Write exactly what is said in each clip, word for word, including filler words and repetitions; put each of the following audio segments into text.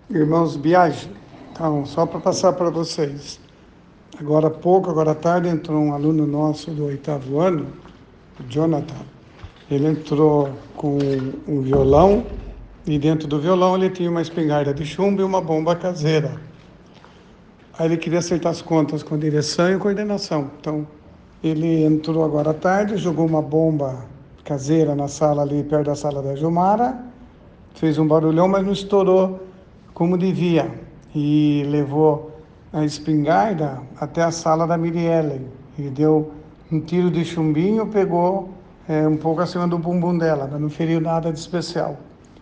Irmãos Biagi, então, só para passar para vocês. Agora há pouco, agora à tarde, entrou um aluno nosso do oitavo ano, o Jonathan. Ele entrou com um violão e dentro do violão ele tinha uma espingarda de chumbo e uma bomba caseira. Aí ele queria acertar as contas com direção e coordenação. Então, ele entrou agora à tarde, jogou uma bomba caseira na sala ali, perto da sala da Gilmara, fez um barulhão, mas não estourou como devia. E levou a espingarda até a sala da Miriellen. E deu um tiro de chumbinho, pegou é, um pouco acima do bumbum dela, mas não feriu nada de especial.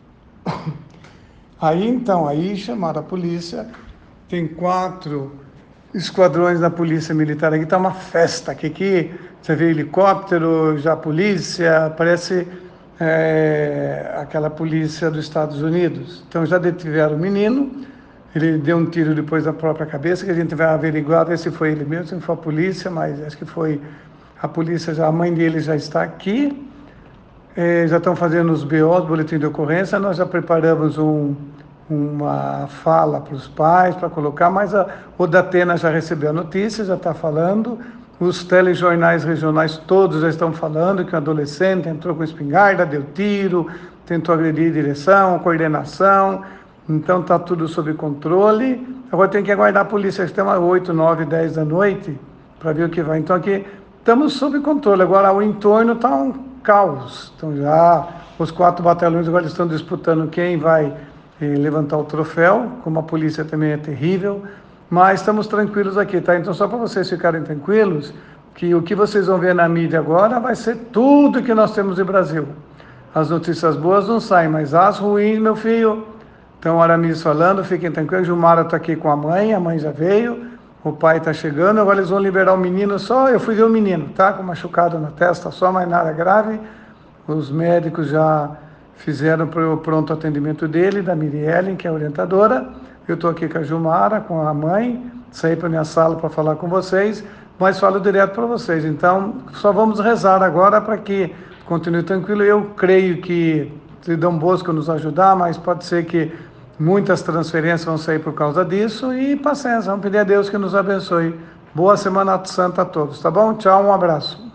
Aí então, aí chamaram a polícia, tem quatro esquadrões da polícia militar aqui, tá uma festa, aqui, aqui você vê helicóptero, já polícia, parece é, aquela polícia dos Estados Unidos. Então já detiveram o menino, ele deu um tiro depois na própria cabeça, que a gente vai averiguar, ver se foi ele mesmo, se não foi a polícia, mas acho que foi a polícia, já, a mãe dele já está aqui. É, já estão fazendo os B Os, boletim de ocorrência, nós já preparamos um, uma fala para os pais, para colocar, mas a, o Datena já recebeu a notícia, já está falando, os telejornais regionais todos já estão falando que um adolescente entrou com espingarda, deu tiro, tentou agredir a direção, coordenação, então está tudo sob controle. Agora tem que aguardar a polícia, acho que tem umas oito, nove, dez da noite, para ver o que vai. Então aqui estamos sob controle, agora o entorno está um caos. Então já os quatro batalhões agora estão disputando quem vai eh, levantar o troféu, como a polícia também é terrível, mas estamos tranquilos aqui, tá? Então só para vocês ficarem tranquilos, que o que vocês vão ver na mídia agora vai ser tudo que nós temos no Brasil. As notícias boas não saem, mas as ruins, meu filho, então o Aramis falando, fiquem tranquilos, Gilmara está aqui com a mãe, a mãe já veio, o pai está chegando, agora eles vão liberar o menino só, eu fui ver o menino, tá? Com machucado na testa só, mas nada grave. Os médicos já fizeram o pronto atendimento dele, da Miriellen, que é a orientadora. Eu estou aqui com a Gilmara, com a mãe, saí para minha sala para falar com vocês, mas falo direto para vocês. Então, só vamos rezar agora para que continue tranquilo. Eu creio que se Dom Bosco nos ajudar, mas pode ser que muitas transferências vão sair por causa disso e paciência, vamos pedir a Deus que nos abençoe. Boa Semana Santa a todos, tá bom? Tchau, um abraço.